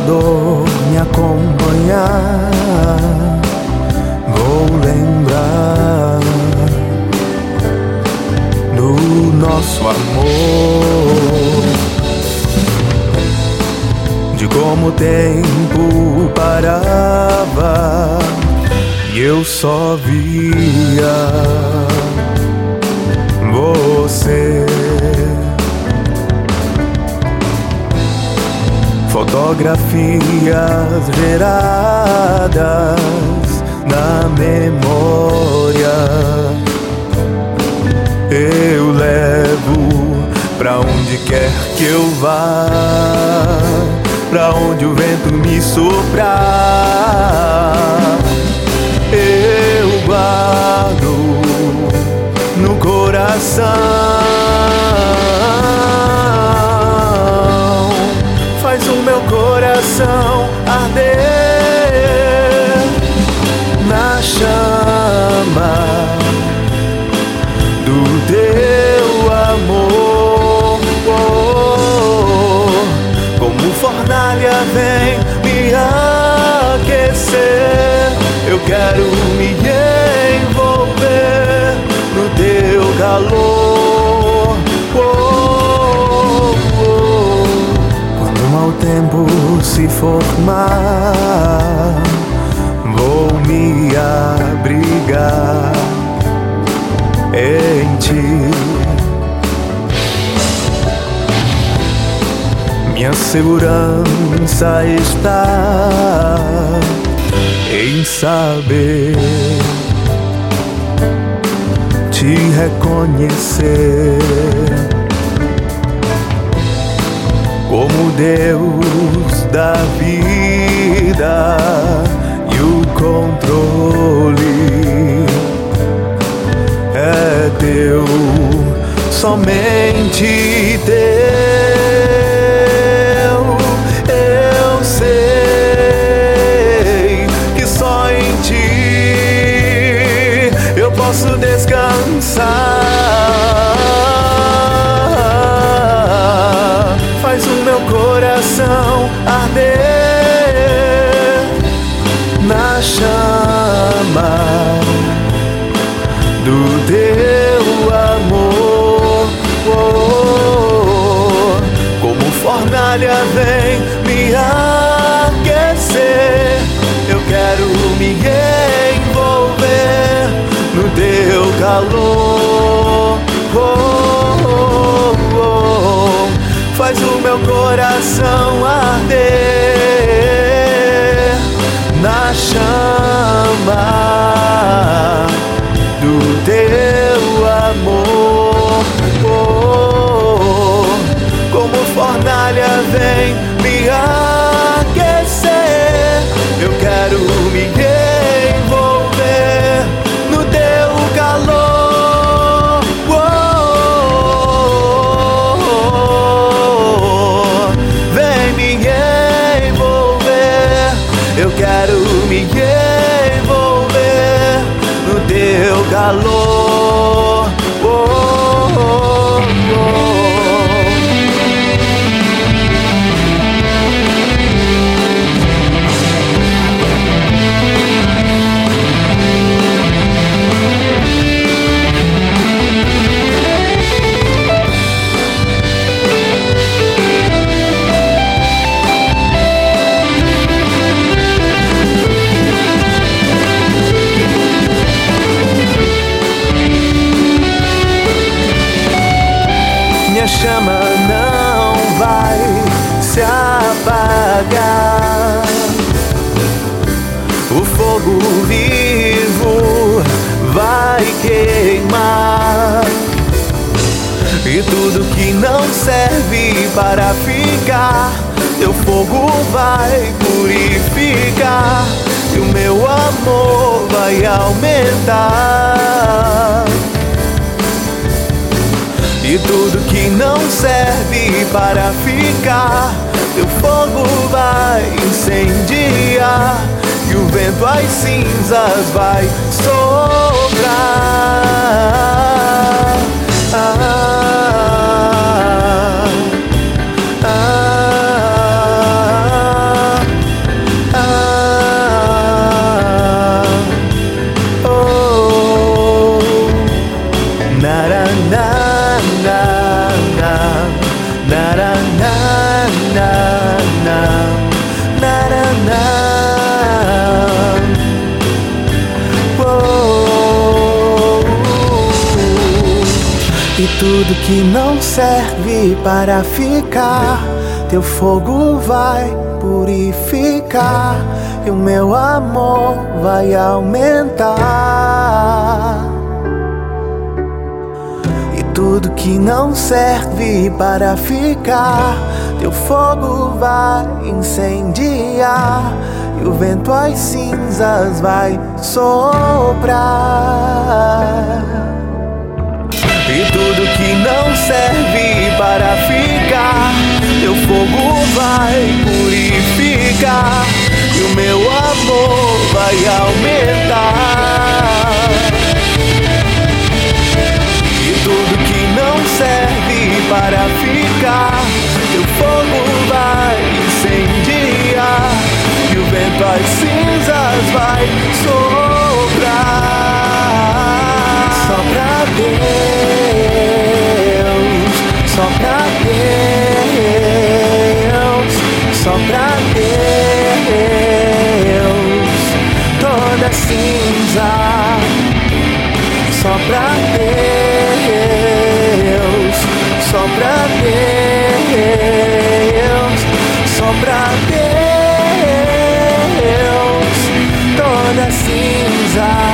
dor me acompanhar, vou lembrar do nosso amor, de como o tempo parava e eu só via você. Fotografias geradas na memória eu levo pra onde quer que eu vá, pra onde o vento me soprar. Eu guardo no coração, faz o meu coração arder na chama do teu amor. Como fornalha vem me aquecer, eu quero me envolver no teu calor. Quando o mau tempo se formar, vou me abrigar em ti. Minha segurança está em saber te reconhecer como Deus da vida e o controle é teu, somente teu. Eu sei que só em ti eu posso descansar. Faz o meu coração arder na chama do teu amor. Como fornalha vem me aquecer, eu quero me envolver no teu calor. Faz o meu coração arder na chama do teu amor. Como fornalha vem me aquecer, eu quero me envolver no teu calor. Vem me envolver, eu quero me envolver no teu calor. Minha chama não vai se apagar, o fogo vivo vai queimar, e tudo que não serve para ficar, teu fogo vai purificar, e o meu amor vai aumentar. E tudo que não serve para ficar, teu fogo vai incendiar, e o vento as cinzas vai soprar. tudo que não serve para ficar, teu fogo vai purificar e o meu amor vai aumentar. E tudo que não serve para ficar, teu fogo vai incendiar e o vento as cinzas vai soprar. E tudo que não serve para ficar, teu fogo vai purificar e o meu amor vai aumentar. E tudo que não serve para ficar, teu fogo vai incendiar e o vento as cinzas vai soprar. Sopra Deus, sopra Deus, sopra Deus, toda cinza. Sopra Deus, sopra Deus, sopra Deus, toda cinza.